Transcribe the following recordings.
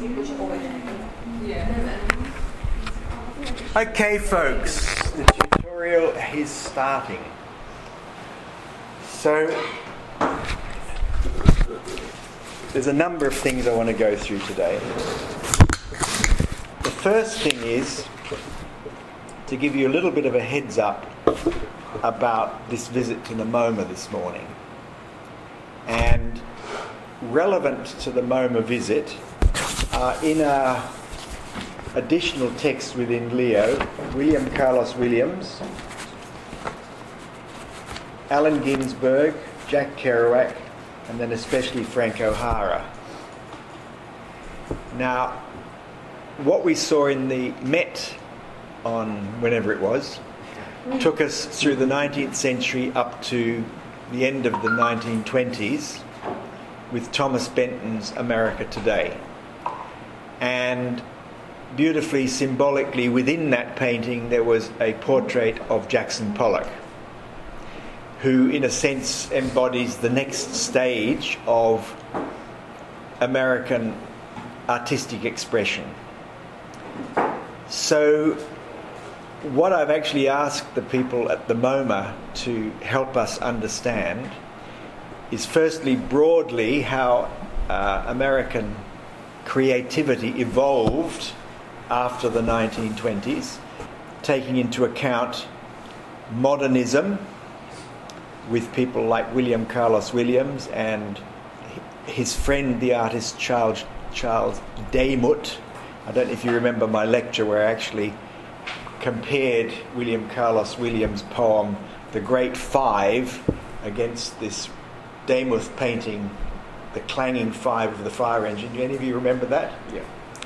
Okay, folks, the tutorial is starting. So, there's a number of things I want to go through today. The first thing is to give you a little bit of a heads up about this visit to the MoMA this morning. And relevant to the MoMA visit, in our additional text within Leo, William Carlos Williams, Allen Ginsberg, Jack Kerouac, and then especially Frank O'Hara. Now, what we saw in the Met on whenever it was took us through the 19th century up to the end of the 1920s with Thomas Benton's America Today. And beautifully, symbolically, within that painting there was a portrait of Jackson Pollock, who in a sense embodies the next stage of American artistic expression. So what I've actually asked the people at the MoMA to help us understand is firstly broadly how American creativity evolved after the 1920s, taking into account modernism with people like William Carlos Williams and his friend the artist Charles Demuth. I don't know if you remember my lecture where I actually compared William Carlos Williams' poem The Great Five against this Demuth painting, The Clanging Five of the Fire Engine. Do any of you remember that? Yeah.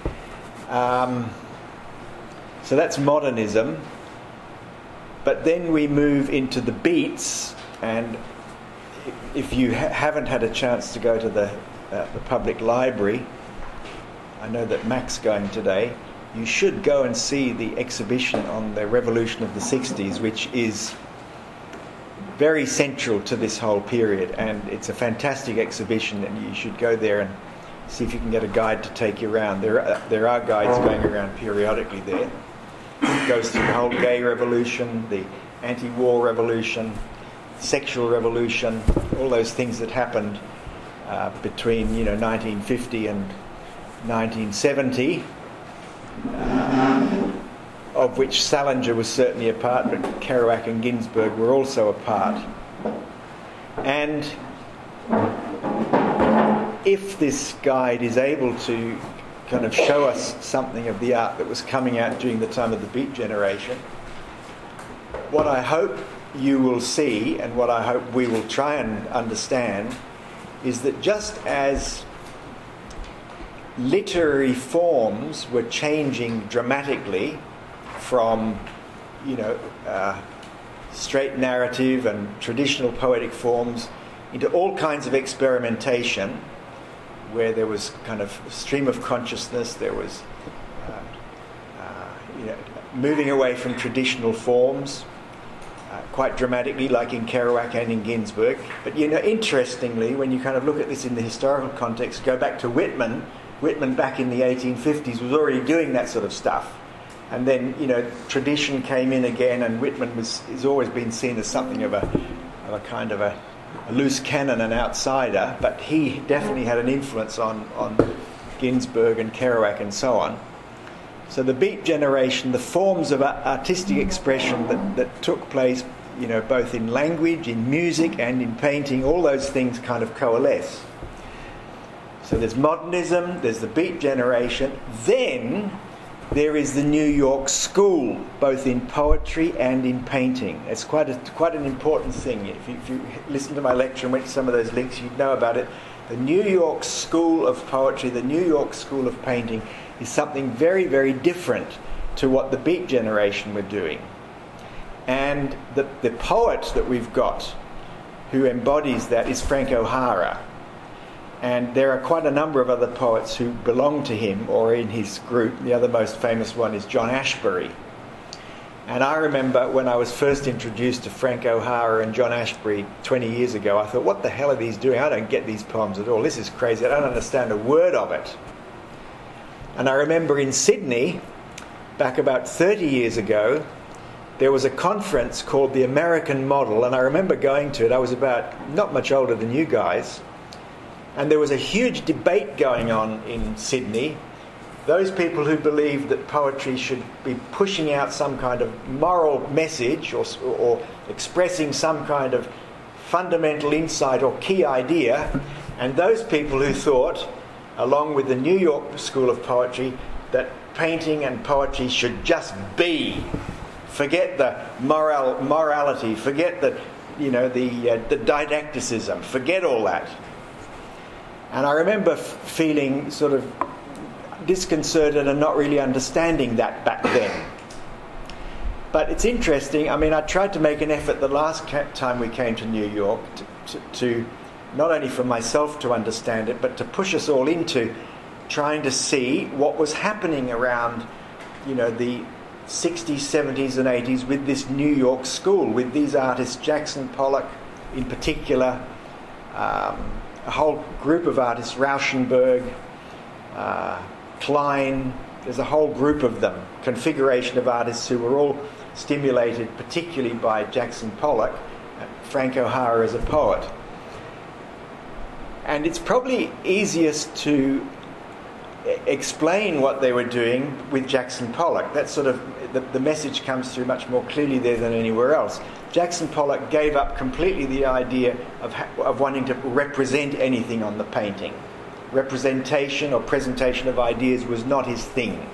So that's modernism. But then we move into the beats, and if you haven't had a chance to go to the public library, I know that Mac's going today, you should go and see the exhibition on the Revolution of the 60s, which is very central to this whole period, and it's a fantastic exhibition, and you should go there and see if you can get a guide to take you around. There are guides going around periodically there. It goes through the whole gay revolution, the anti-war revolution, sexual revolution, all those things that happened between 1950 and 1970, of which Salinger was certainly a part, but Kerouac and Ginsberg were also a part. And if this guide is able to kind of show us something of the art that was coming out during the time of the Beat Generation, what I hope you will see, and what I hope we will try and understand, is that just as literary forms were changing dramatically from, straight narrative and traditional poetic forms into all kinds of experimentation, where there was kind of stream of consciousness, there was moving away from traditional forms, quite dramatically, like in Kerouac and in Ginsberg. But interestingly, when you kind of look at this in the historical context, go back to Whitman back in the 1850s was already doing that sort of stuff. And then, tradition came in again, and Whitman has always been seen as something of a kind of a loose cannon, an outsider, but he definitely had an influence on Ginsberg and Kerouac and so on. So the Beat Generation, the forms of artistic expression that took place, both in language, in music and in painting, all those things kind of coalesce. So there's modernism, there's the Beat Generation, then there is the New York School, both in poetry and in painting. It's quite an important thing. If you listened to my lecture and went to some of those links, you'd know about it. The New York School of Poetry, the New York School of Painting, is something very, very different to what the Beat Generation were doing. And the poet that we've got who embodies that is Frank O'Hara. And there are quite a number of other poets who belong to him or in his group. The other most famous one is John Ashbery. And I remember when I was first introduced to Frank O'Hara and John Ashbery 20 years ago, I thought, what the hell are these doing? I don't get these poems at all. This is crazy. I don't understand a word of it. And I remember in Sydney, back about 30 years ago, there was a conference called the American Model, and I remember going to it. I was about not much older than you guys. And there was a huge debate going on in Sydney. Those people who believed that poetry should be pushing out some kind of moral message or expressing some kind of fundamental insight or key idea, and those people who thought, along with the New York School of Poetry, that painting and poetry should just be. Forget the morality, forget the didacticism, forget all that. And I remember feeling sort of disconcerted and not really understanding that back then. But it's interesting. I mean, I tried to make an effort the last time we came to New York to not only for myself to understand it, but to push us all into trying to see what was happening around, the 60s, 70s and 80s with this New York school, with these artists, Jackson Pollock in particular, a whole group of artists, Rauschenberg, Klein, there's a whole group of them, configuration of artists who were all stimulated particularly by Jackson Pollock, Frank O'Hara as a poet. And it's probably easiest to explain what they were doing with Jackson Pollock. That's sort of, the message comes through much more clearly there than anywhere else. Jackson Pollock gave up completely the idea of wanting to represent anything on the painting. Representation or presentation of ideas was not his thing.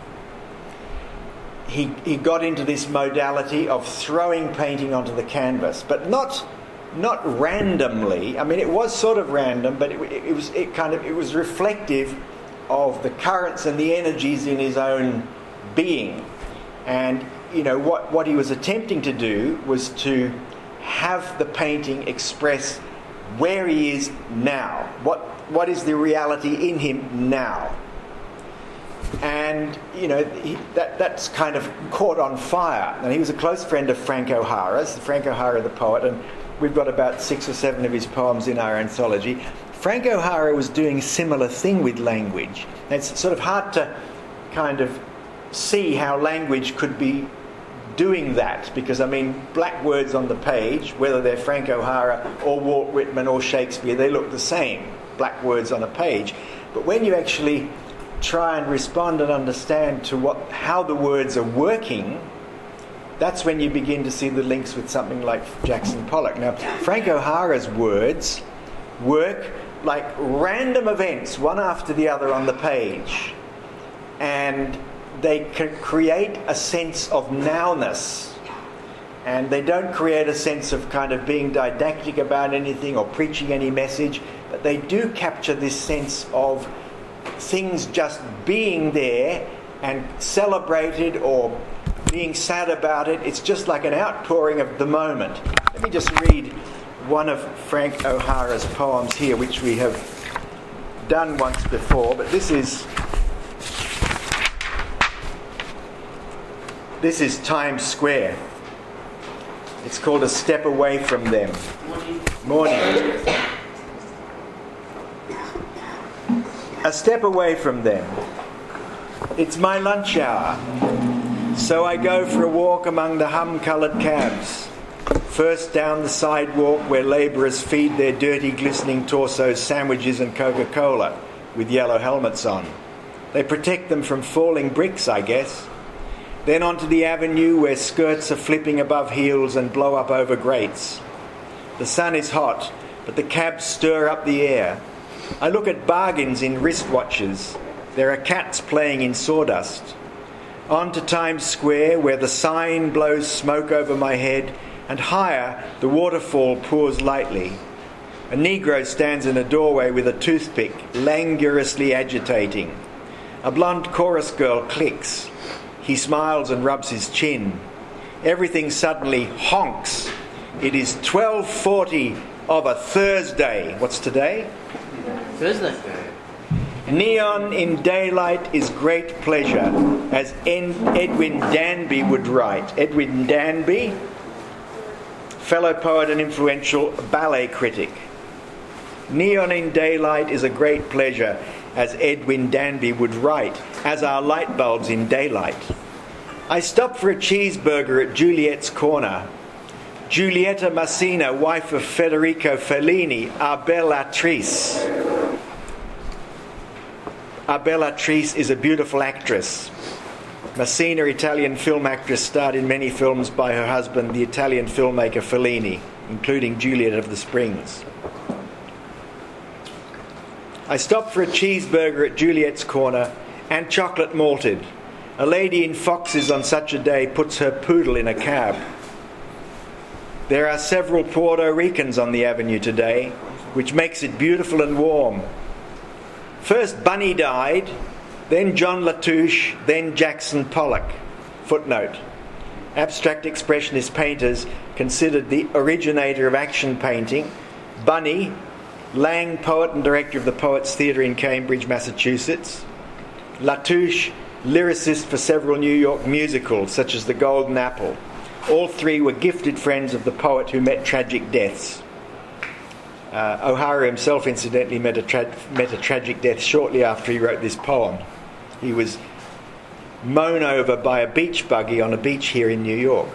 He got into this modality of throwing painting onto the canvas, but not randomly. I mean, it was sort of random, but it was reflective of the currents and the energies in his own being. And what he was attempting to do was to have the painting express where he is now. What is the reality in him now? And that's kind of caught on fire. And he was a close friend of Frank O'Hara's, Frank O'Hara the poet, and we've got about 6 or 7 of his poems in our anthology. Frank O'Hara was doing a similar thing with language. And it's sort of hard to kind of see how language could be doing that, because black words on the page, whether they're Frank O'Hara or Walt Whitman or Shakespeare, they look the same, black words on a page. But when you actually try and respond and understand to how the words are working, that's when you begin to see the links with something like Jackson Pollock. Now, Frank O'Hara's words work like random events, one after the other on the page, and they can create a sense of nowness, and they don't create a sense of kind of being didactic about anything or preaching any message, but they do capture this sense of things just being there and celebrated or being sad about it. It's just like an outpouring of the moment. Let me just read one of Frank O'Hara's poems here, which we have done once before, but this is Times Square. It's called A Step Away From Them. Morning. A step away from them. It's my lunch hour, so I go for a walk among the hum-coloured cabs. First down the sidewalk where labourers feed their dirty, glistening torsos sandwiches and Coca-Cola with yellow helmets on. They protect them from falling bricks, I guess. Then onto the avenue where skirts are flipping above heels and blow up over grates. The sun is hot, but the cabs stir up the air. I look at bargains in wristwatches. There are cats playing in sawdust. On to Times Square, where the sign blows smoke over my head, and higher the waterfall pours lightly. A Negro stands in a doorway with a toothpick, languorously agitating. A blonde chorus girl clicks. He smiles and rubs his chin. Everything suddenly honks. It is 12:40 of a Thursday. What's today? Thursday. Neon in daylight is great pleasure, as Edwin Danby would write. Edwin Danby, fellow poet and influential ballet critic. Neon in daylight is a great pleasure. as Edwin Danby would write, as are light bulbs in daylight. I stopped for a cheeseburger at Juliet's Corner. Giulietta Massina, wife of Federico Fellini, our bellatrice. Our bellatrice is a beautiful actress. Massina, Italian film actress, starred in many films by her husband, the Italian filmmaker Fellini, including Juliet of the Springs. I stopped for a cheeseburger at Juliet's Corner and chocolate malted. A lady in Foxes on such a day puts her poodle in a cab. There are several Puerto Ricans on the avenue today, which makes it beautiful and warm. First Bunny died, then John Latouche, then Jackson Pollock. Footnote. Abstract expressionist painters considered the originator of action painting, Bunny, Lang, poet and director of the Poets Theatre in Cambridge, Massachusetts. Latouche, lyricist for several New York musicals, such as The Golden Apple. All three were gifted friends of the poet who met tragic deaths. O'Hara himself, incidentally, met a tragic death shortly after he wrote this poem. He was mown over by a beach buggy on a beach here in New York.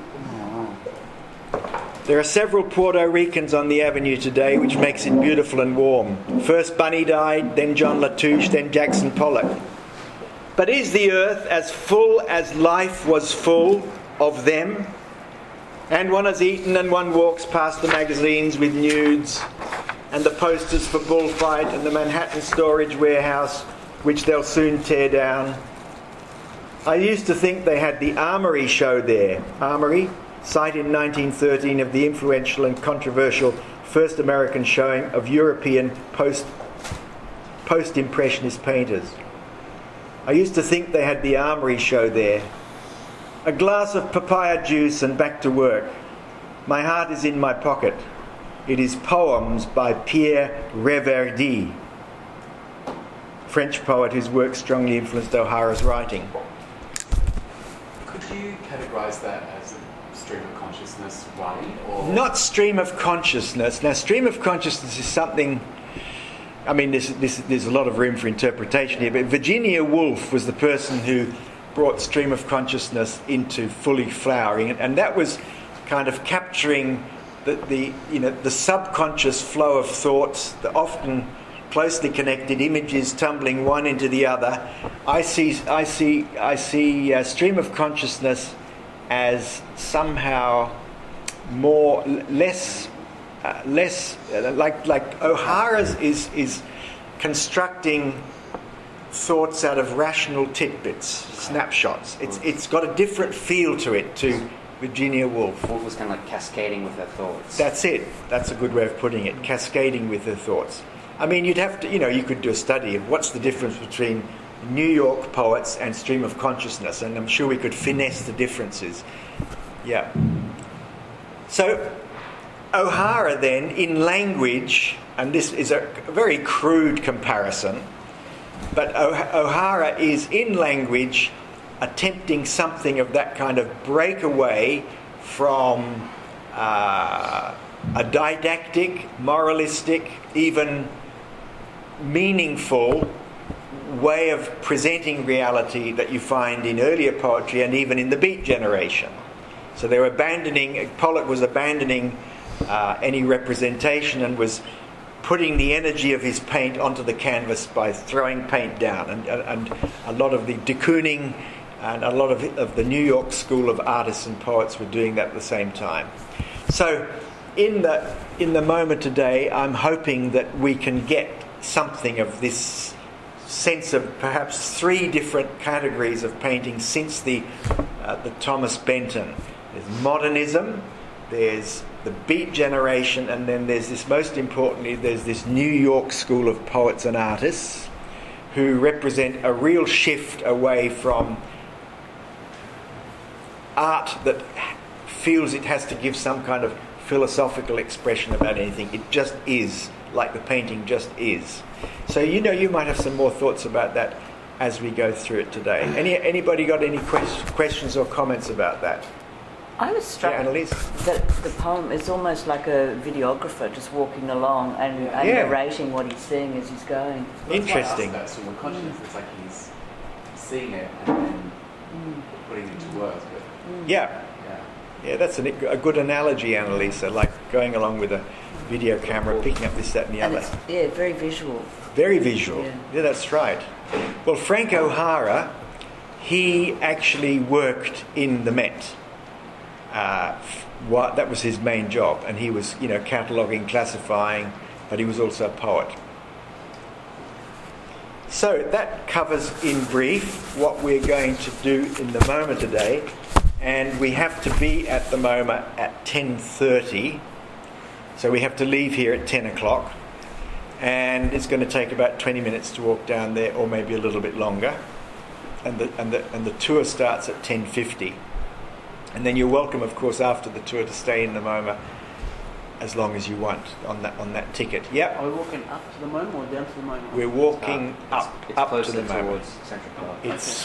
There are several Puerto Ricans on the avenue today, which makes it beautiful and warm. First Bunny died, then John Latouche, then Jackson Pollock. But is the earth as full as life was full of them? And one has eaten and one walks past the magazines with nudes and the posters for Bullfight and the Manhattan storage warehouse, which they'll soon tear down. I used to think they had the Armory show there. Armory, site in 1913 of the influential and controversial first American showing of European post-impressionist painters. I used to think they had the Armory show there. A glass of papaya juice and back to work. My heart is in my pocket. It is Poems by Pierre Reverdy, French poet whose work strongly influenced O'Hara's writing. Could you categorise that as a stream of consciousness way? Or? Not stream of consciousness. Now, stream of consciousness is something... I mean, there's a lot of room for interpretation here, but Virginia Woolf was the person who brought stream of consciousness into fully flowering, and that was kind of capturing the subconscious flow of thoughts, the often closely connected images tumbling one into the other. I see stream of consciousness as somehow less like O'Hara's is constructing thoughts out of rational tidbits, snapshots. It's got a different feel to it to Virginia Woolf. Woolf was kind of like cascading with her thoughts. That's it. That's a good way of putting it. Cascading with her thoughts. I mean, you'd have to, you could do a study of what's the difference between New York poets and stream of consciousness, and I'm sure we could finesse the differences. Yeah. So O'Hara then, in language, and this is a very crude comparison, but O'Hara is in language attempting something of that kind of breakaway from a didactic, moralistic, even meaningful way of presenting reality that you find in earlier poetry and even in the Beat generation. So they were Pollock was abandoning any representation and was putting the energy of his paint onto the canvas by throwing paint down, and a lot of the de Kooning and a lot of the New York school of artists and poets were doing that at the same time. So in the moment today, I'm hoping that we can get something of this sense of perhaps three different categories of painting since the Thomas Benton. There's modernism, there's the Beat generation, and then there's this, most importantly, there's this New York school of poets and artists who represent a real shift away from art that feels it has to give some kind of philosophical expression about anything. It just is, like the painting just is. So you might have some more thoughts about that as we go through it today. Anybody got any questions or comments about that? I was struck Yeah, Annalise? that the poem is almost like a videographer just walking along and Yeah. narrating what he's seeing as he's going. Interesting. That's stream of consciousness. It's like he's seeing it and then putting it into words. But Yeah. yeah. Yeah, that's a good analogy, Annalisa, like going along with a video camera, picking up this, that and the And other. it's, very visual. Very visual. Yeah. Yeah, that's right. Well, Frank O'Hara, he actually worked in the Met. That was his main job, and he was, cataloguing, classifying, but he was also a poet. So that covers in brief what we're going to do in the MoMA today, and we have to be at the MoMA at 10:30, so we have to leave here at 10 o'clock, and it's going to take about 20 minutes to walk down there, or maybe a little bit longer, and the tour starts at 10:50. And then you're welcome, of course, after the tour to stay in the MoMA as long as you want on that ticket. Yep. Are we walking up to the MoMA or down to the MoMA? We're walking up It's to closer the MoMA. towards Central Park. It's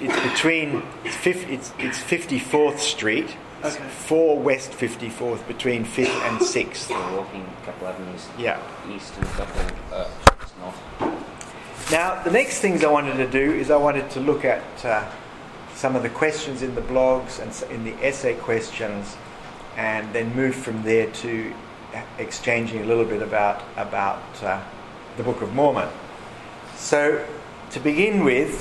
54th Street. Okay. 4 West 54th, between 5th and 6th. We're walking a couple avenues Yeah. east and a couple north. Now, the next things I wanted to do is I wanted to look at some of the questions in the blogs and in the essay questions, and then move from there to exchanging a little bit about the Book of Mormon. So, to begin with,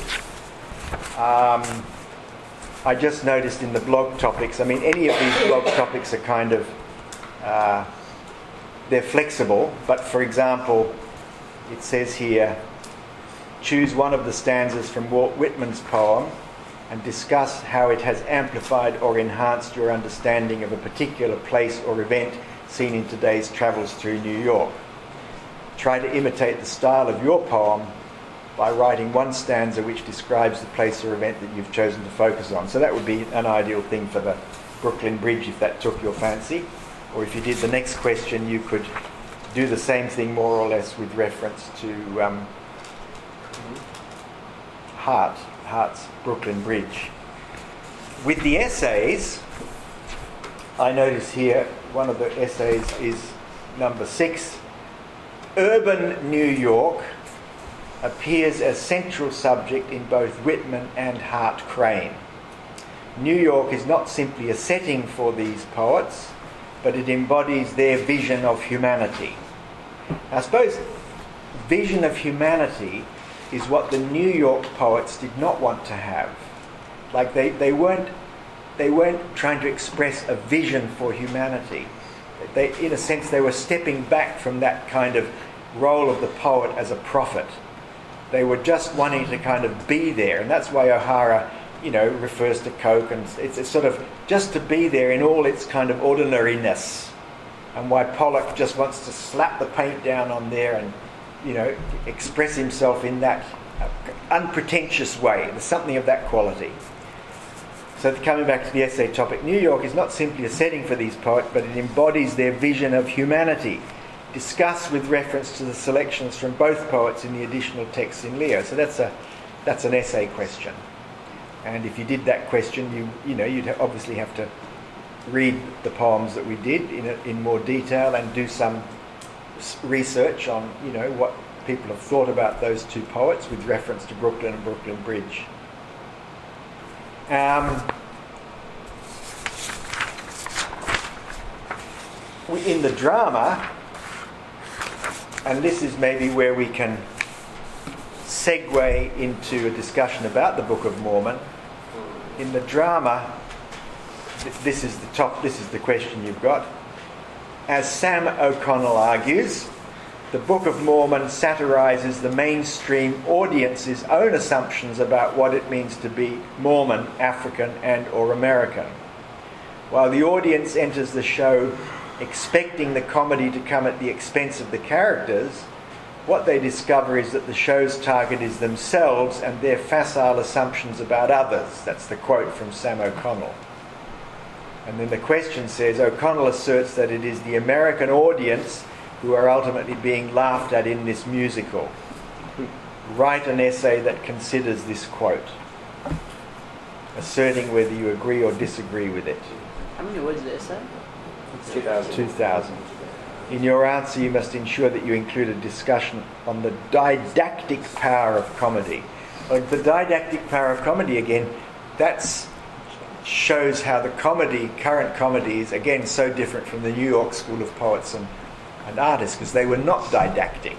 I just noticed in the blog topics, any of these blog topics are kind of, they're flexible, but for example, it says here, choose one of the stanzas from Walt Whitman's poem and discuss how it has amplified or enhanced your understanding of a particular place or event seen in today's travels through New York. Try to imitate the style of your poem by writing one stanza which describes the place or event that you've chosen to focus on. So that would be an ideal thing for the Brooklyn Bridge if that took your fancy. Or if you did the next question, you could do the same thing more or less with reference to Hart's Brooklyn Bridge. With the essays, I notice here one of the essays is number 6. Urban New York appears as central subject in both Whitman and Hart Crane. New York is not simply a setting for these poets, but it embodies their vision of humanity. I suppose vision of humanity is what the New York poets did not want to have. Like they weren't trying to express a vision for humanity. In a sense, they were stepping back from that kind of role of the poet as a prophet. They were just wanting to kind of be there, and that's why O'Hara, refers to Coke, and it's sort of just to be there in all its kind of ordinariness, and why Pollock just wants to slap the paint down on there and express himself in that unpretentious way. There's something of that quality. So coming back to the essay topic, New York is not simply a setting for these poets, but it embodies their vision of humanity, discussed with reference to the selections from both poets in the additional texts in Leo. So that's an essay question. And if you did that question, you'd obviously have to read the poems that we did in more detail and do some research on what people have thought about those two poets with reference to Brooklyn and Brooklyn Bridge. In the drama, and this is maybe where we can segue into a discussion about the Book of Mormon. In the drama, this is the question you've got. As Sam O'Connell argues, the Book of Mormon satirises the mainstream audience's own assumptions about what it means to be Mormon, African, and or American. While the audience enters the show expecting the comedy to come at the expense of the characters, what they discover is that the show's target is themselves and their facile assumptions about others. That's the quote from Sam O'Connell. And then the question says, O'Connell asserts that it is the American audience who are ultimately being laughed at in this musical. Write an essay that considers this quote, asserting whether you agree or disagree with it. How many words is the essay? 2000. 2000. In your answer, you must ensure that you include a discussion on the didactic power of comedy. Like the didactic power of comedy, again, that shows how the current comedy is, again, so different from the New York School of Poets and artists, because they were not didactic.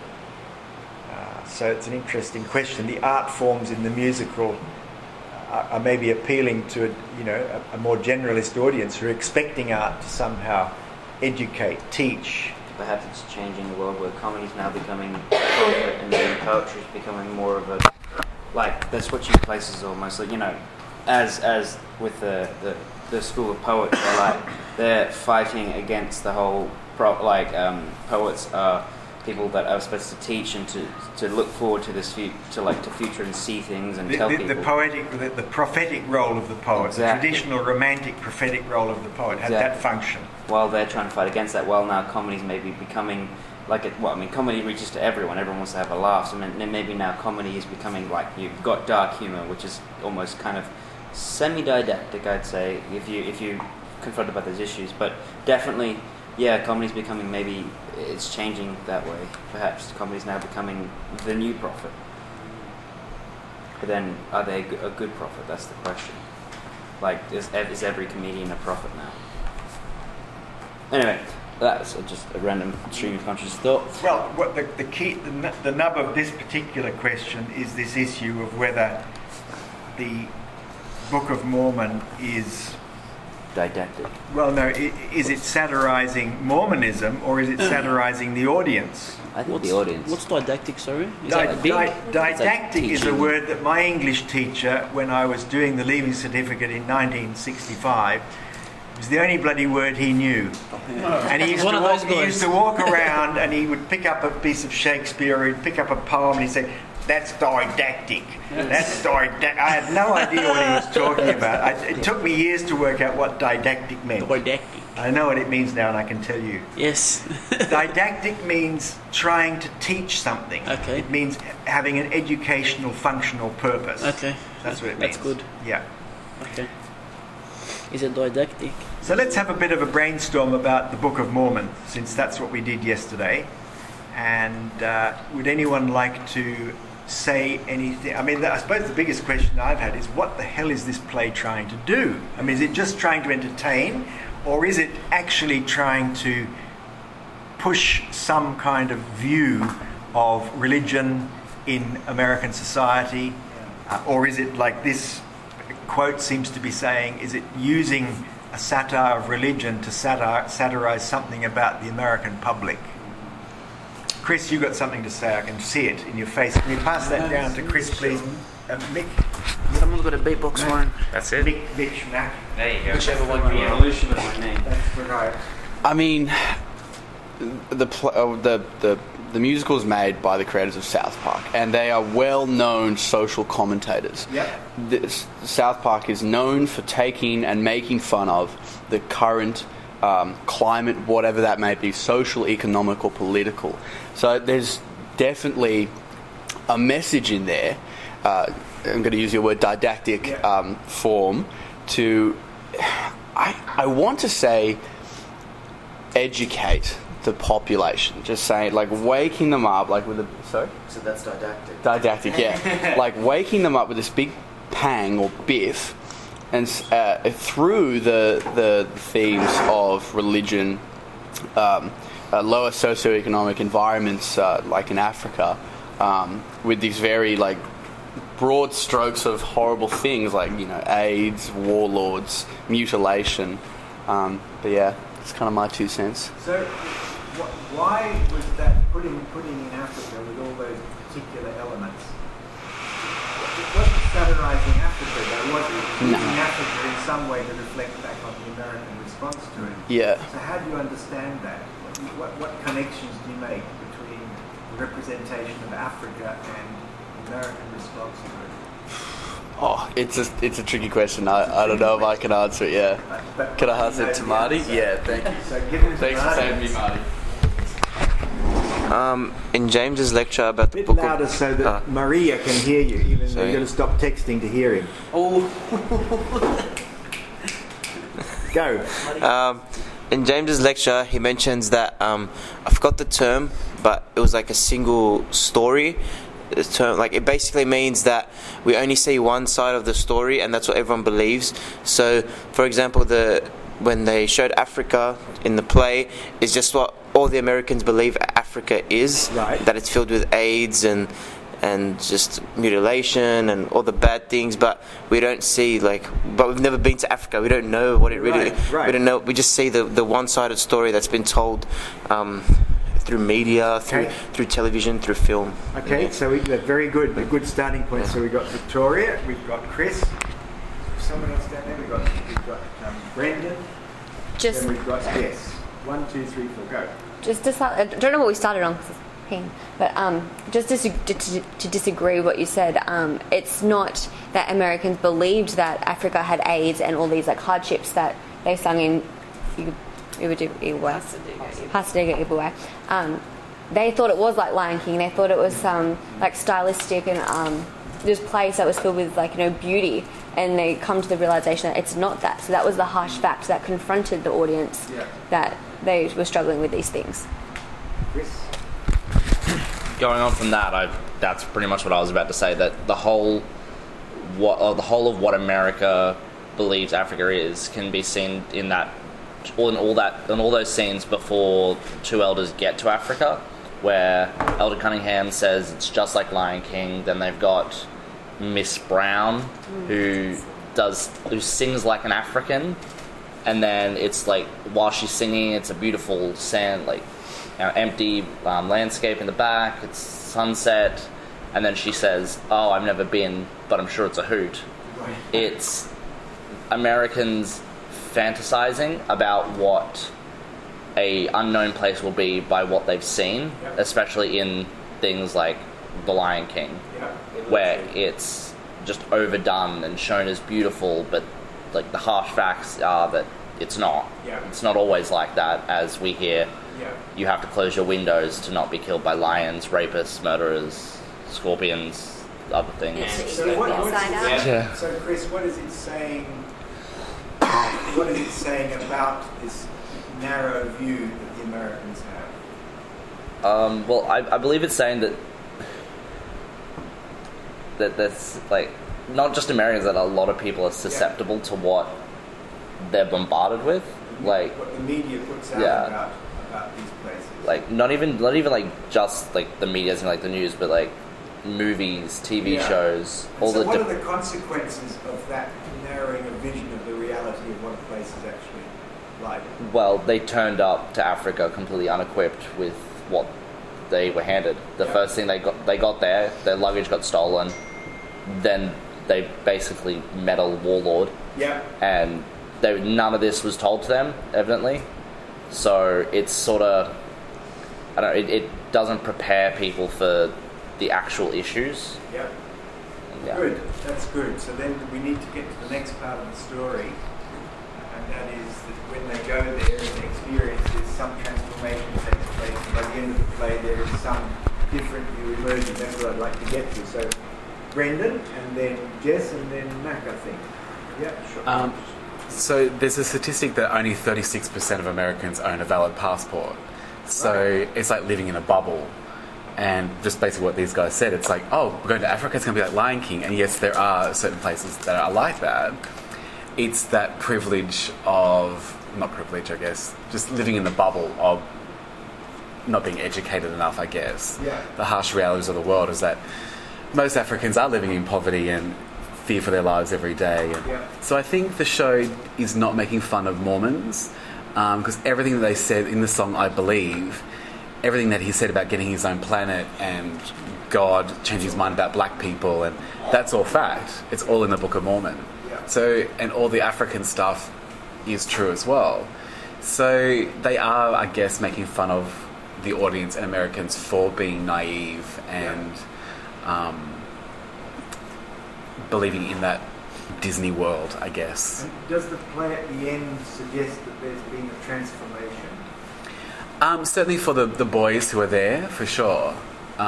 So it's an interesting question. The art forms in the musical are maybe appealing to a more generalist audience who are expecting art to somehow educate, teach. Perhaps it's changing the world where comedy is now becoming profit and then poetry is becoming more of a, like, they're switching places almost, like, as with the school of poets, they're fighting against the whole poets are people that are supposed to teach and to look forward to this to future and see things and tell people. The prophetic role of the poet, Exactly. The traditional romantic prophetic role of the poet had that function. While they're trying to fight against that, well, now comedy's maybe becoming comedy reaches to everyone. Everyone wants to have a laugh. So then maybe now comedy is becoming like, you've got dark humor, which is almost kind of semi-didactic, I'd say, if you confronted by those issues. But definitely, yeah, comedy's becoming, maybe it's changing that way. Perhaps comedy's now becoming the new prophet. But then, are they a good prophet? That's the question. Like, is every comedian a prophet now? Anyway, that's just a random stream of conscious thought. Well, what the key, the nub of this particular question is this issue of whether the Book of Mormon is Didactic. well, no, is it satirizing Mormonism or is it satirizing the audience? I think the audience. What's didactic, sorry? Is that big? Didactic is a teaching. word that my English teacher, when I was doing the Leaving Certificate in 1965, was the only bloody word he knew. And he used to walk around and he would pick up a piece of Shakespeare or he'd pick up a poem and he'd say, "That's didactic. That's didactic." I had no idea what he was talking about. It took me years to work out what didactic meant. Didactic. I know what it means now and I can tell you. Yes. Didactic means trying to teach something. Okay. It means having an educational, functional purpose. Okay. That's what it means. That's good. Yeah. Okay. Is it didactic? So let's have a bit of a brainstorm about the Book of Mormon, since that's what we did yesterday. And would anyone like to say anything? I mean, I suppose the biggest question I've had is, what the hell is this play trying to do? I mean, is it just trying to entertain, or is it actually trying to push some kind of view of religion in American society? Or is it, like this quote seems to be saying, is it using a satire of religion to satirize something about the American public? Chris, you got something to say. I can see it in your face. Can you pass that down to Chris, please? Mick. Someone's got a beatbox for him. That's it. Mitch Mack. There you go. Whichever one The you want. evolution of my name. That's right. I mean, the musical is made by the creators of South Park, and they are well-known social commentators. Yep. South Park is known for taking and making fun of the current climate, whatever that may be, social, economic, or political. So there's definitely a message in there. I'm going to use your word didactic form to, I want to say, educate the population. Just saying, like, waking them up, like with a, sorry? So that's didactic. Didactic, yeah. Like waking them up with this big pang or biff, and through the themes of religion, lower socioeconomic environments, like in Africa, with these very, like, broad strokes of horrible things like, AIDS, warlords, mutilation. But yeah, it's kind of my 2 cents. So, why was that putting in Africa with all those particular elements? It wasn't satirizing Africa, though, was it? It was using Africa in some way to reflect back on the American response to it. Yeah. So how do you understand that? What connections do you make between the representation of Africa and the American response to it? Oh, it's a tricky question. I don't know if I can answer it. Yeah. But Can I answer it to Marty? answer? Yeah, thank you. So give it to Thanks for Marty. saving me, Marty. In James's lecture about A the bit book louder of... so that Maria can hear you, even though Sorry. you've got to stop texting to hear him. Oh. Go. In James's lecture, he mentions that I forgot the term, but it was like a single story. The term, like, it basically means that we only see one side of the story, and that's what everyone believes. So, for example, when they showed Africa in the play, it's just what all the Americans believe Africa is. Right. That it's filled with AIDS and just mutilation and all the bad things, but we don't see, like, but we've never been to Africa. We don't know what it really. Right. We don't know. We just see the one-sided story that's been told through media, through television, through film. Okay, so they're very good. A good starting point. So we've got Victoria, we've got Chris, someone else down there. We've got Brendan. Just then we've got Jess. 1, 2, 3, 4, go. just to start, I don't know what we started on, but just to disagree with what you said, it's not that Americans believed that Africa had AIDS and all these like hardships that they sung in Hashtag Ibuwe. They thought it was like Lion King. They thought it was like stylistic and this place that was filled with like beauty. And they come to the realization that it's not that. So that was the harsh fact that confronted the audience that they were struggling with these things. Chris? Going on from that, that's pretty much what I was about to say. That the whole of what America believes Africa is can be seen in all those scenes before two elders get to Africa, where Elder Cunningham says it's just like Lion King. Then they've got Miss Brown, who sings like an African, and then it's like while she's singing, it's a beautiful empty landscape in the back. It's sunset, and then she says, "Oh, I've never been, but I'm sure it's a hoot." It's Americans fantasizing about what a unknown place will be by what they've seen, especially in things like The Lion King, where it's just overdone and shown as beautiful, but like the harsh facts are that it's not. It's not always like that, as we hear. You have to close your windows to not be killed by lions, rapists, murderers, scorpions, other things. So Chris, what is it saying? What is it saying about this narrow view that the Americans have? Well, I believe it's saying that that's like not just Americans, that a lot of people are susceptible to what they're bombarded with, like what the media puts out about these places. Like not even like just like the media and like the news, but like movies, TV shows, all so the. What are the consequences of that narrowing a vision of the reality of what a place is actually like? Well, they turned up to Africa completely unequipped with what they were handed. The first thing they got there, their luggage got stolen. Then they basically met a warlord. And none of this was told to them, evidently. So it's sort of, I don't know, it doesn't prepare people for the actual issues. Yeah. Good. That's good. So then we need to get to the next part of the story, and that is that when they go there and they experience this, some transformation takes place, and by the end of the play there is some different view emerging. That's what I'd like to get to. So Brendan, and then Jess, and then Mac, I think. Yeah, sure. So there's a statistic that only 36% of Americans own a valid passport. So it's like living in a bubble. And just basically what these guys said, it's like, oh, we're going to Africa, it's going to be like Lion King. And yes, there are certain places that are like that. It's that privilege of, not privilege, I guess, just living in the bubble of not being educated enough, I guess. The harsh realities of the world is that most Africans are living in poverty and fear for their lives every day. So I think the show is not making fun of Mormons, because everything that they said in the song I Believe, everything that he said about getting his own planet and God changing his mind about black people, and that's all fact. It's all in the Book of Mormon. So, and all the African stuff is true as well. So they are, I guess, making fun of the audience and Americans for being naive and believing in that Disney world, I guess. And does the play at the end suggest that there's been a transformation? Certainly for the boys who are there, for sure.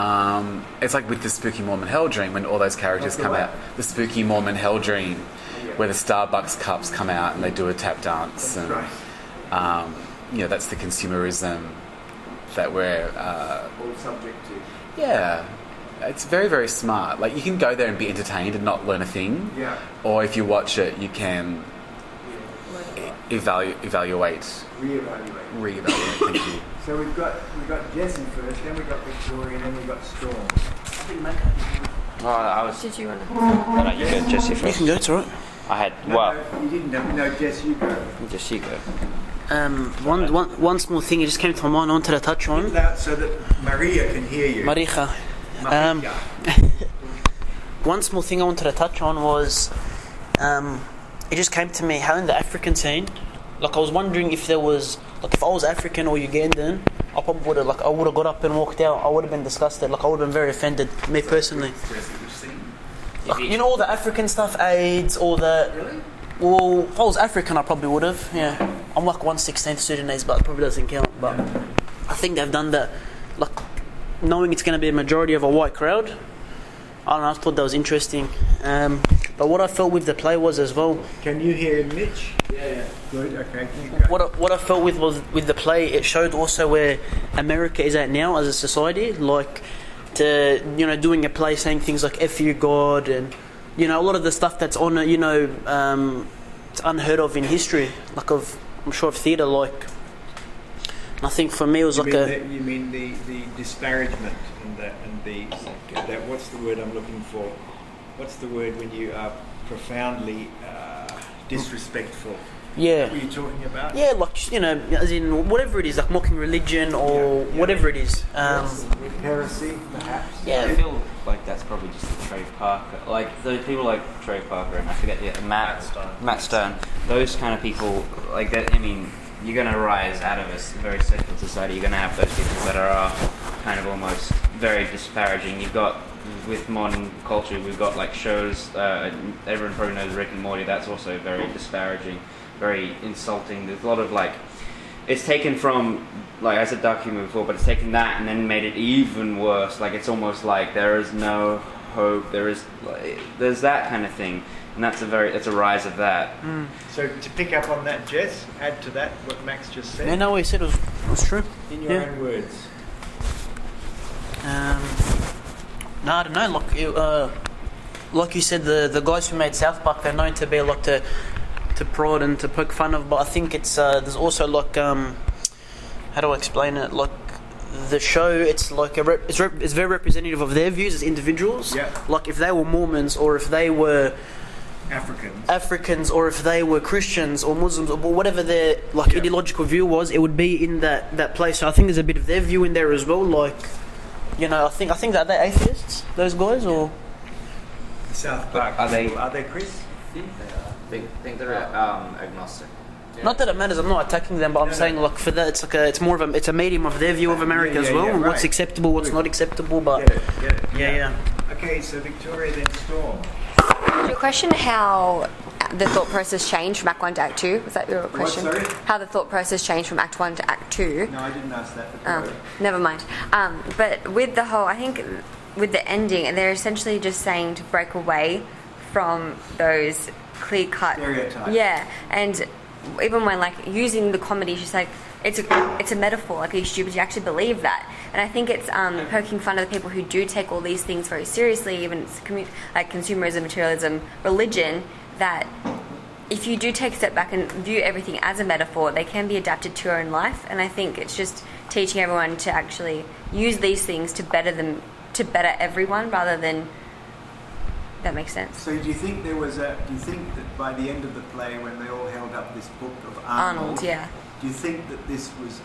It's like with the Spooky Mormon Hell Dream, when all those characters come out. The Spooky Mormon Hell Dream, where the Starbucks cups come out and they do a tap dance, and that's the consumerism that we're all subject to. Yeah, it's very, very smart. Like, you can go there and be entertained and not learn a thing. Yeah. Or if you watch it, you can evaluate. Reevaluate. Thank you. So we've got Jessie first, then we've got Victoria, then we've got Storm. Oh, I was. Did you want to? No, you go, Jesse You first. can go, it's alright. I had. No, Well, you didn't know. No, Jess, you go. just you go. One small thing it just came to my mind I wanted to touch on. Loud so that Maria can hear you. Marija. One small thing I wanted to touch on was it just came to me how in the African scene, like I was wondering if there was, like if I was African or Ugandan, I probably would have got up and walked out. I would have been disgusted. Like I would have been very offended, me personally. Like, you know all the African stuff, AIDS, all the... Really? Well, if I was African, I probably would have, yeah. I'm like 1/16 Sudanese, but it probably doesn't count. But I think they've done that, like, knowing it's going to be a majority of a white crowd. I don't know, I thought that was interesting. But what I felt with the play was as well... Can you hear him, Mitch? Yeah. Good, okay. What I felt with the play, it showed also where America is at now as a society, like, doing a play saying things like F you God, and a lot of the stuff that's on it, it's unheard of in history, like I'm sure of theatre, like, and I think for me it was you mean the disparagement and the what's the word I'm looking for? What's the word when you are profoundly disrespectful? Yeah. What were you talking about? Yeah, like, as in whatever it is, like mocking religion or whatever it is. Heresy, perhaps? Yeah. I feel like that's probably just the Trey Parker. Like, those people like Trey Parker and I forget Matt Stone. Those kind of people, like that, I mean, you're going to rise out of a very secular society. You're going to have those people that are kind of almost very disparaging. You've got, with modern culture, we've got like shows, everyone probably knows Rick and Morty, that's also very disparaging, very insulting. There's a lot of it's taken from, like I said, dark humor before, but it's taken that and then made it even worse. Like, it's almost like there is no hope, there's that kind of thing, and that's a rise of that. So to pick up on that, Jess, add to that what Max just said. No, what he said was true. In your own words. No, I don't know. Like you said, the guys who made South Park, they're known to be like to prod and to poke fun of. But I think it's there's also like how do I explain it? Like the show, it's like it's very representative of their views as individuals. Yeah. Like if they were Mormons or if they were Africans or if they were Christians or Muslims or whatever their ideological view was, it would be in that place. So I think there's a bit of their view in there as well. Like, I think that they're atheists, those guys, or South Park. Are they Chris? I think they're agnostic. Not that it matters. I'm not attacking them, but I'm saying like for that, it's more of it's a medium of their view of America as well, and right. what's acceptable, what's not acceptable. But Get it. Yeah. Okay, so Victoria, then Storm. Your question, how the thought process changed from Act 1 to Act 2? Was that your question? What, sorry? How the thought process changed from Act 1 to Act 2? No, I didn't ask that. Never mind. But with the whole, I think with the ending, they're essentially just saying to break away from those clear-cut... stereotypes. Yeah, and even when, like, using the comedy, she's like, it's a metaphor, like, are you stupid? You actually believe that? And I think it's poking fun at the people who do take all these things very seriously, even like consumerism, materialism, religion, that if you do take a step back and view everything as a metaphor, they can be adapted to your own life. And I think it's just teaching everyone to actually use these things to better everyone, rather than... That makes sense. So do you think that by the end of the play, when they all held up this book of Arnold, yeah. Do you think that this was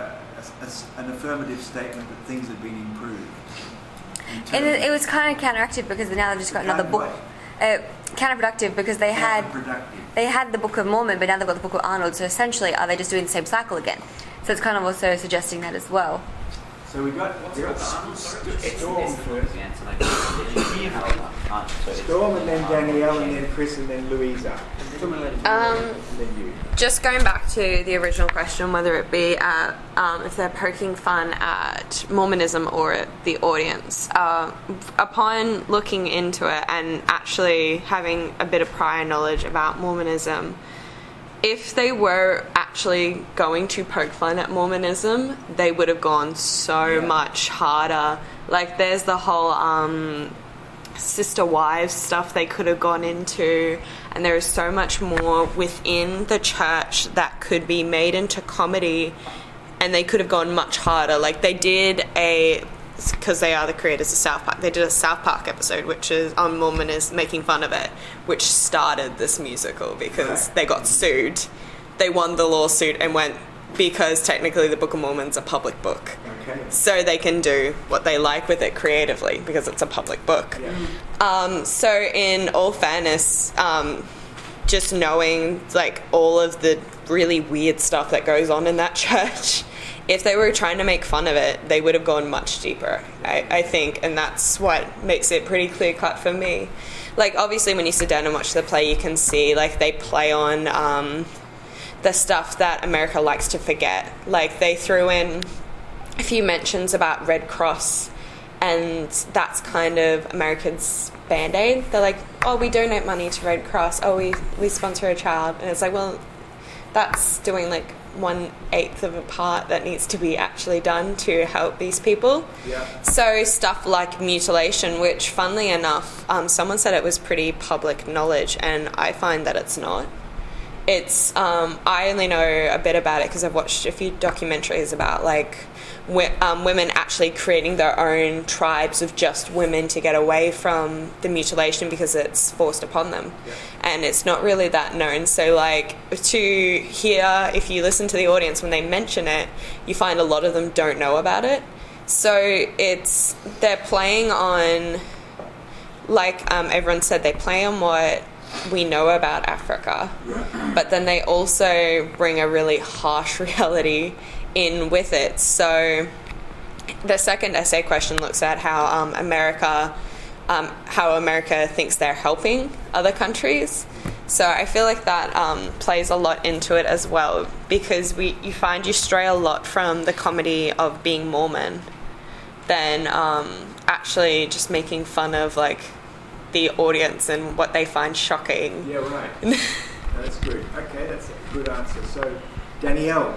an affirmative statement that things had been improved? And it was kind of counteractive because now they've just got another book. Counterproductive because they had the Book of Mormon, but now they've got the Book of Arnold. So essentially, are they just doing the same cycle again? So it's kind of also suggesting that as well. So we got Storm first. can't. So it's- Storm and then Danielle and then Chris and then Louisa. And then you. Just going back to the original question, whether it be if they're poking fun at Mormonism or at the audience, upon looking into it and actually having a bit of prior knowledge about Mormonism, if they were actually going to poke fun at Mormonism, they would have gone so much harder. Like, there's the whole sister wives stuff they could have gone into, and there is so much more within the church that could be made into comedy, and they could have gone much harder. Like, they did because they are the creators of South Park, they did a South Park episode which is on Mormonism, making fun of it, which started this musical because they got sued. They won the lawsuit and went, because technically the Book of Mormon's a public book. Okay. So they can do what they like with it creatively because it's a public book. Yeah. So in all fairness, just knowing like all of the really weird stuff that goes on in that church, if they were trying to make fun of it, they would have gone much deeper, I think, and that's what makes it pretty clear cut for me. Like, obviously when you sit down and watch the play, you can see like they play on the stuff that America likes to forget. Like, they threw in a few mentions about Red Cross, and that's kind of America's Band-Aid. They're like, oh, we donate money to Red Cross, oh, we sponsor a child, and it's like, well, that's doing like 1/8 of a part that needs to be actually done to help these people. Yeah. So stuff like mutilation, which funnily enough, someone said it was pretty public knowledge, and I find that it's not. It's I only know a bit about it because I've watched a few documentaries about like women actually creating their own tribes of just women to get away from the mutilation because it's forced upon them. Yeah. And it's not really that known. So like, to hear, if you listen to the audience when they mention it, you find a lot of them don't know about it. So they're playing on, like everyone said, they play on what we know about Africa, but then they also bring a really harsh reality in with it. So the second essay question looks at how America thinks they're helping other countries. So I feel like that plays a lot into it as well, because you find you stray a lot from the comedy of being Mormon than actually just making fun of like the audience and what they find shocking. Yeah, right. That's good. Okay, that's a good answer. So, Danielle.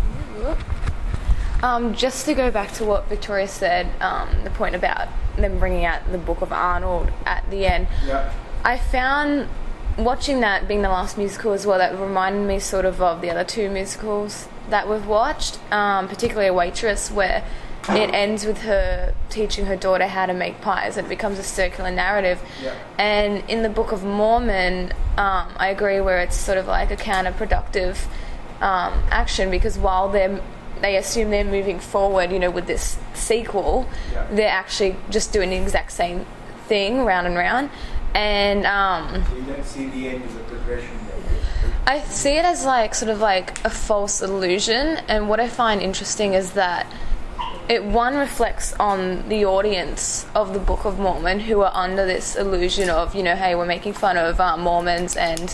Just to go back to what Victoria said, the point about them bringing out the Book of Arnold at the end. Yeah. I found watching that being the last musical as well, that reminded me sort of the other two musicals that we've watched, particularly A Waitress, where it ends with her teaching her daughter how to make pies, and it becomes a circular narrative. Yeah. And in the Book of Mormon, I agree, where it's sort of like a counterproductive action, because while they assume they're moving forward, with this sequel, they're actually just doing the exact same thing round and round. And so you don't see the end as a progression. I see it as like sort of like a false illusion, and what I find interesting is that it reflects on the audience of the Book of Mormon, who are under this illusion of, hey, we're making fun of Mormons, and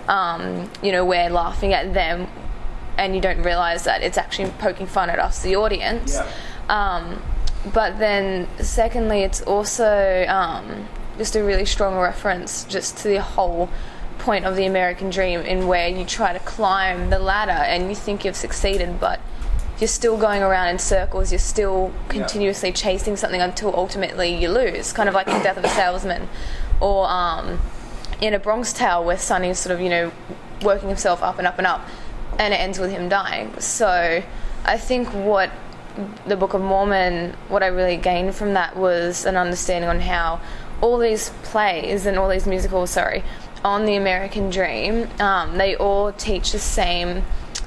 we're laughing at them, and you don't realise that it's actually poking fun at us, the audience. But then secondly, it's also just a really strong reference just to the whole point of the American dream, in where you try to climb the ladder and you think you've succeeded, but you're still going around in circles, you're still continuously chasing something until ultimately you lose, kind of like in Death of a Salesman, or in A Bronx Tale, where Sonny's sort of, working himself up and up and up, and it ends with him dying. So I think what the Book of Mormon, what I really gained from that was an understanding on how all these plays and all these musicals, on the American dream, they all teach the same,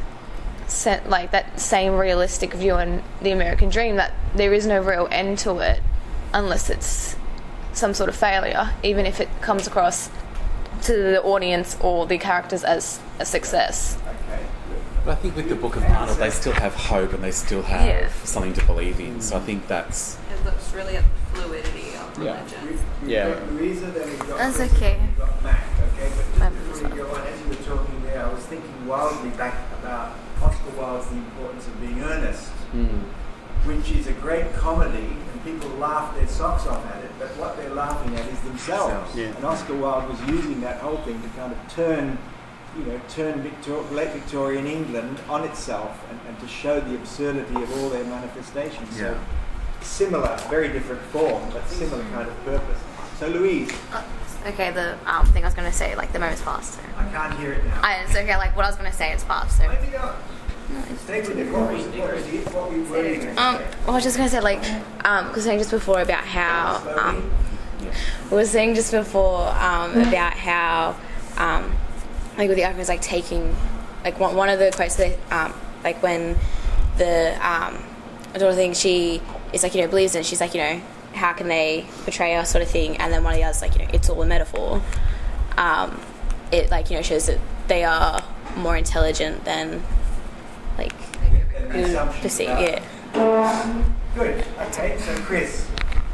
like that same realistic view on the American dream, that there is no real end to it unless it's some sort of failure, even if it comes across to the audience or the characters as a success. But I think with the Book of Arnold, they still have hope and they still have something to believe in. So I think that's... It looks really at the fluidity of religion. Yeah. Louisa, then we've got That's Chris, okay. we've got Mac, okay? But just before we go on, as you were talking there, I was thinking wildly back about Oscar Wilde's The Importance of Being Earnest, which is a great comedy, and people laugh their socks off at it, but what they're laughing at is themselves. Yeah. And Oscar Wilde was using that whole thing to kind of turn late Victorian England on itself and to show the absurdity of all their manifestations. Yeah. So similar, very different form, but similar kind of purpose. So Louise, Okay, the thing I was going to say, like the moment's passed. So. I can't hear it now. It's okay, like what I was going to say, it's passed. So. Maybe not. Stay with it. What we were going to say? I was just going to say, like, because saying just before about how, we were saying just before about how, like with the Africans, like taking, like one of the quotes that, like when the daughter thing, she is like, believes in it, she's like, how can they betray us, sort of thing, and then one of the others, like, it's all a metaphor. It, like, shows that they are more intelligent than, like, perceive, yeah. Good. Okay, so Chris.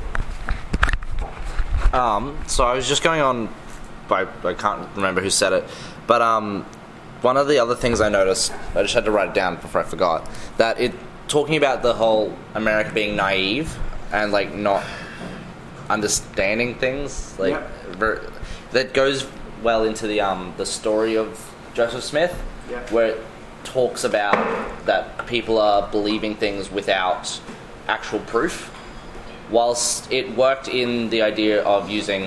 So I was just going on, I can't remember who said it, but one of the other things I noticed, I just had to write it down before I forgot, that it talking about the whole America being naive and like not understanding things, like that goes well into the story of Joseph Smith, where it talks about that people are believing things without actual proof. Whilst it worked in the idea of using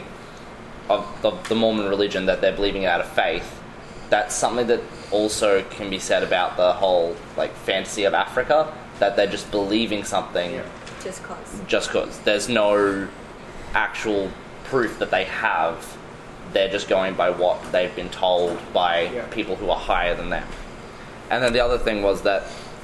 of the Mormon religion, that they're believing out of faith, that's something that also can be said about the whole like fantasy of Africa, that they're just believing something just cause there's no actual proof that they have. They're just going by what they've been told by people who are higher than them. And then the other thing was that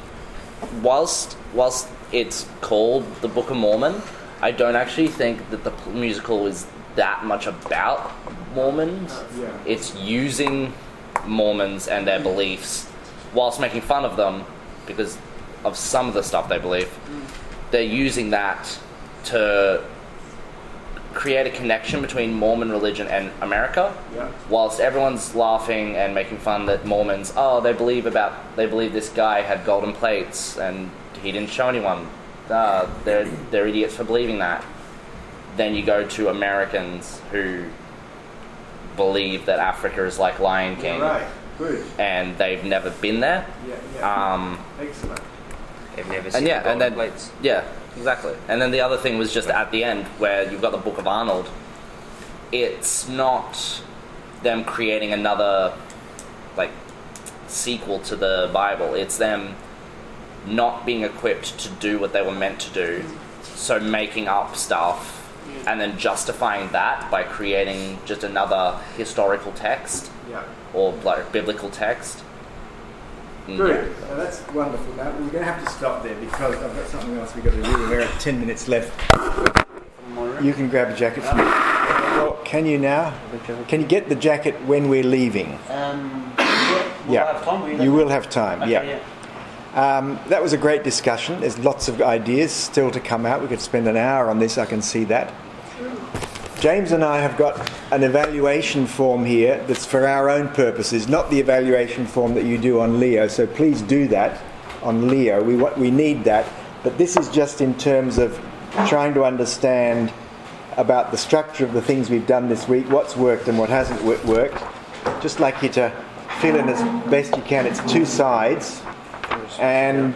whilst it's called the Book of Mormon, I don't actually think that the musical is that much about Mormons. It's using Mormons and their beliefs whilst making fun of them because of some of the stuff they believe. They're using that to create a connection between Mormon religion and America, whilst everyone's laughing and making fun that Mormons, they believe this guy had golden plates and he didn't show anyone. They're idiots for believing that. Then you go to Americans who believe that Africa is like Lion King, Good. and they've never been there. Excellent. They've never seen the golden plates. Yeah, exactly. And then the other thing was just at the end where you've got the Book of Arnold. It's not them creating another like sequel to the Bible. It's them not being equipped to do what they were meant to do, so making up stuff and then justifying that by creating just another historical text or like biblical text. Good. So that's wonderful. Now we're going to have to stop there because I've got something else we've got to do. We're at 10 minutes left. You can grab a jacket from me. Well, can you now? Can you get the jacket when we're leaving? You will have time. That was a great discussion. There's lots of ideas still to come out. We could spend an hour on this, I can see that. James and I have got an evaluation form here that's for our own purposes, not the evaluation form that you do on Leo, so please do that on Leo. We need that, but this is just in terms of trying to understand about the structure of the things we've done this week, what's worked and what hasn't worked. Just like you to fill in as best you can. It's two sides. And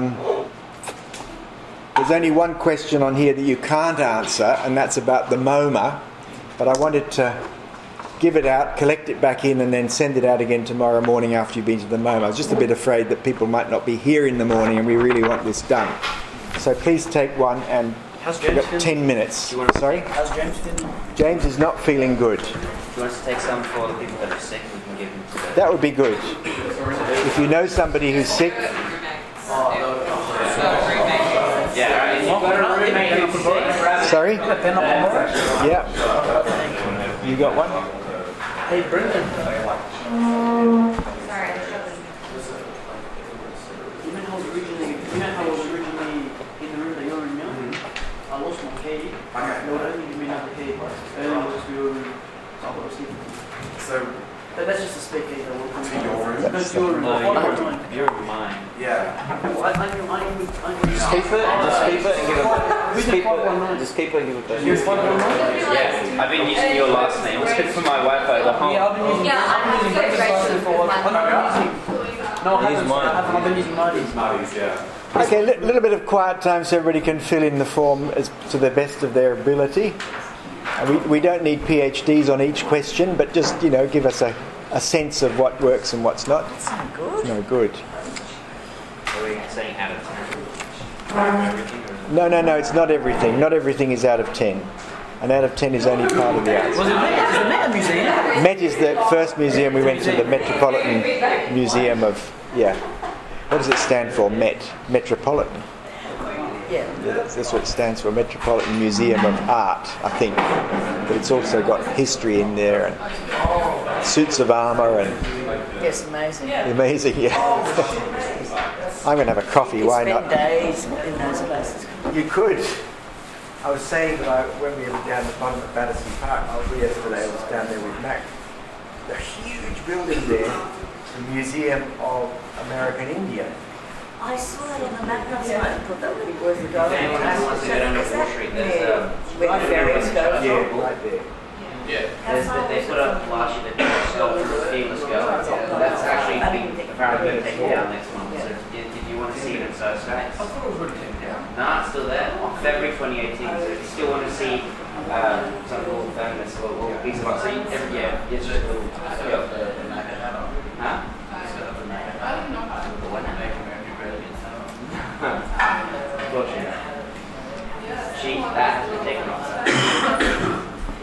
there's only one question on here that you can't answer, and that's about the MoMA. But I wanted to give it out, collect it back in, and then send it out again tomorrow morning after you've been to the MoMA. I was just a bit afraid that people might not be here in the morning, and we really want this done. So please take one, and we've got 10 minutes. Sorry? How's James feeling? James is not feeling good. Do you want us to take some for the people that are sick? We can give them to the... That would be good. If you know somebody who's sick... Sorry? Yeah. You got one? Hey, Brendan. You know how I was originally in the room that you're in now? I lost my key. No, I don't think you mean So That's just a speaker. to your room. That's your room. You're mine. Yeah. Just keep it and give it. Just keep it and give it back. Yeah, I've been using your last name. It's good for my Wi-Fi the home. Yeah, I've been using. I've been using Marty's. Marty's, yeah. Okay, a little bit of quiet time so everybody can fill in the form as to the best of their ability. We don't need PhDs on each question, but just, give us a sense of what works and what's not. That's no good. No good. So we're saying out of 10. Everything or No, it's not everything. Not everything is out of 10. And out of 10 is only part of the answer. Was it the Met Museum? Met is the first museum we went to, the Metropolitan Museum of, what does it stand for? Metropolitan. Yeah. That's what it stands for, Metropolitan Museum of Art, I think. But it's also got history in there and suits of armour and... Yes, amazing. Amazing, yeah. I'm going to have a coffee, You why spend not? days in those places. You could. I was saying that when we were down the bottom of Battersea Park, yesterday I was down there with Mac. The huge building there, the Museum of American Indian. I saw that on the map last night and thought that would be worth a go. If anyone wants to go down to Wall Street, there's Where the ferries go. Yeah, right there. they put up last year the sculpture of Fearless Girl. That's actually apparently being taken down next month. So did you want to see it in Thursday? I thought it was already taken down. No, it's still there. February 2018. So if you still want to see some cool feminists or these ones, so every year, it's just a little. Huh? That has been taken off.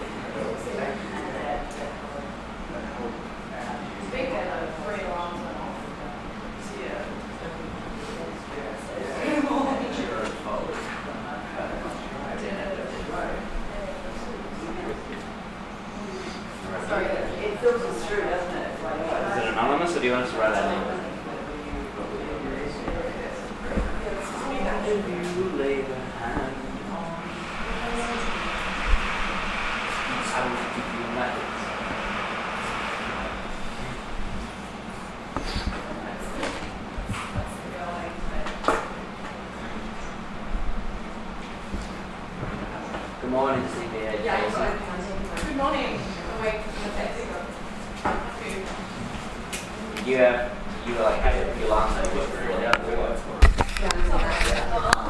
It filters through, doesn't it? Is it anonymous or do you want us to write that name? I will give you methods. Good morning, CBA. Good morning. Awake from the taxi. You were like, your last name was really up.